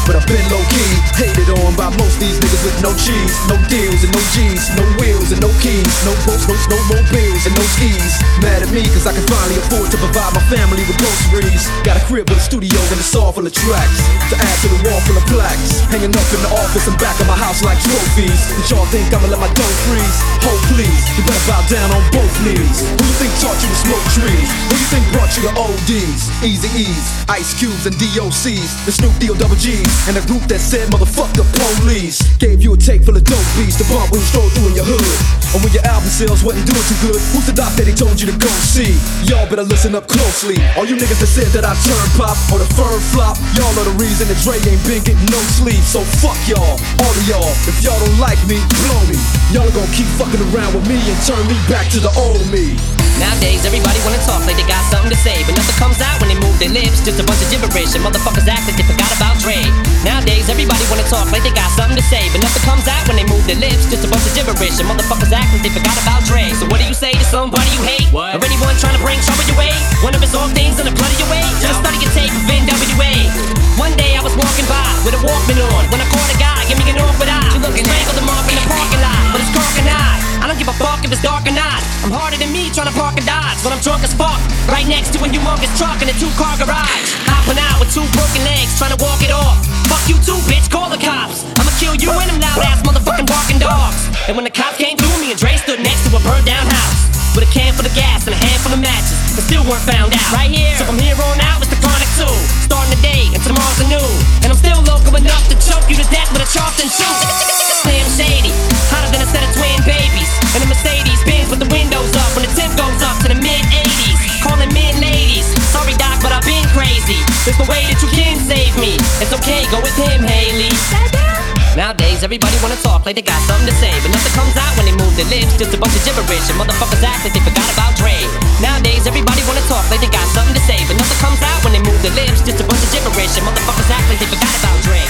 but I've been low-key. Hated on by most these niggas with no cheese, no deals and no G's, no wheels and no keys, no boats, no snowmobiles and no skis. Mad at me cause I can finally afford to provide my family with groceries. Got a crib with a studio and it's all full of tracks, to add to the wall full of plaques, hanging up in the office and back of my house like trophies. Did y'all think I'ma let my dough freeze? Hold please, you better bow down on both knees. Who you think taught you to smoke trees? Who you think brought you to ODs, Easy E's, Ice Cubes and DOCs, the Snoop D-O-double G's, and the group that said motherfuck the police? Gave you a tape full of dope beats to bump when you stroll through in your hood. And when your album sales wasn't doing too good, who's the doc that he told you to go see? Y'all better listen up closely. All you niggas that said that I turn pop or the firm flop, y'all are the reason that Dre ain't been getting no sleep. So fuck y'all, all of y'all. If y'all don't like me, blow me. Y'all are gonna keep fucking around with me and turn me back to the old me. Nowadays, everybody wanna talk like they got something to say, but nothing comes out when they move their lips. Just a bunch of gibberish, and motherfuckers act like they forgot about Dre. Nowadays, everybody wanna talk like they got something to say, but nothing comes out when they move their lips. Just a bunch of gibberish, and motherfuckers act like they forgot about Dre. So what do you say to somebody you hate? What? Or anyone trying to bring trouble your way? One of his old things in the blood of your way? Just study your tape of NWA. One day I was walking by with a Walkman on, when I caught a guy, give me an awkward eye. You looking strangled him off in the parking lot, but it's dark and high. I don't give a fuck if it's dark or not. I'm harder than me trying to park and dodge when I'm drunk as fuck, right next to a humongous truck in a 2-car garage. Hopping out with 2 broken legs, trying to walk it off. Fuck you too, bitch, call the cops. I'ma kill you and them loud ass motherfucking barking dogs. And when the cops came through, me and Dre stood next to a burned down house with a can full of gas and a handful of matches, but still weren't found out. Right here, so from here on out, it's the Chronic 2. Starting the day and tomorrow's a new. And I'm still local enough to choke you to death with a Charleston chew. Slim Shady, hotter than a set of twin babies. And a Mercedes Benz with the windows up when the tip goes up to the mid-80s. Calling mid-ladies, sorry doc, but I've been crazy. There's no way that you can save me. It's okay, go with him, Haley. Nowadays, everybody wanna talk like they got something to say, but nothing comes out when they move their lips. Just a bunch of gibberish, and motherfuckers act like they forgot about Dre. Nowadays, everybody wanna talk like they got something to say, but nothing comes out when they move their lips. Just a bunch of gibberish, and motherfuckers act like they forgot about Dre.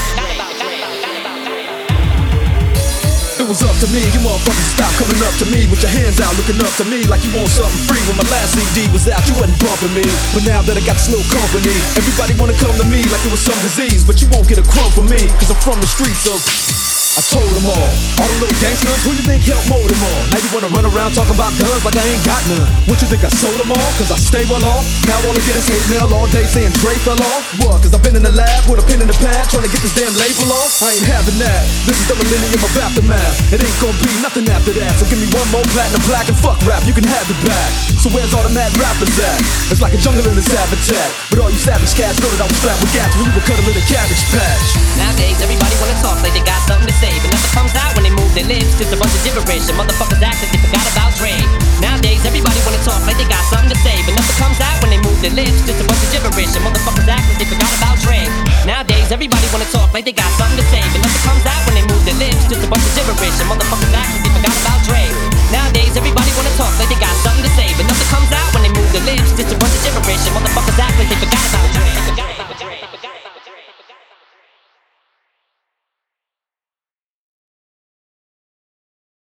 It was up to me, you motherfuckers stop coming up to me with your hands out, looking up to me like you want something free. When my last CD was out, you wasn't bumping me, but now that I got this little company, everybody wanna come to me like it was some disease. But you won't get a crumb from me, cause I'm from the streets of... I told them all the little gangsters, who you think helped mold them all? Now you wanna run around talking about guns like I ain't got none. What you think I sold them all? Cause I stay well off. Now all I get is hate mail all day saying Dre fell off. What? Cause I've been in the lab with a pen in the pad trying to get this damn label off. I ain't having that. This is the millennium of aftermath. It ain't gonna be nothing after that. So give me one more platinum plaque and fuck rap, you can have it back. So where's all the mad rappers at? It's like a jungle in this habitat, but all you savage cats know that I was strapped with gats when you were cuddling a cabbage patch. Nowadays, everybody wanna talk like they got something to say, but nothing comes out when they move their lips. Just a bunch of gibberish, and motherfuckers act like they forgot about Dre. Nowadays, everybody wanna talk like they got something to say, but nothing comes out when they move their lips. Just a bunch of gibberish, and motherfuckers act like they forgot about Dre. Nowadays, everybody wanna talk like they got something to say, but nothing comes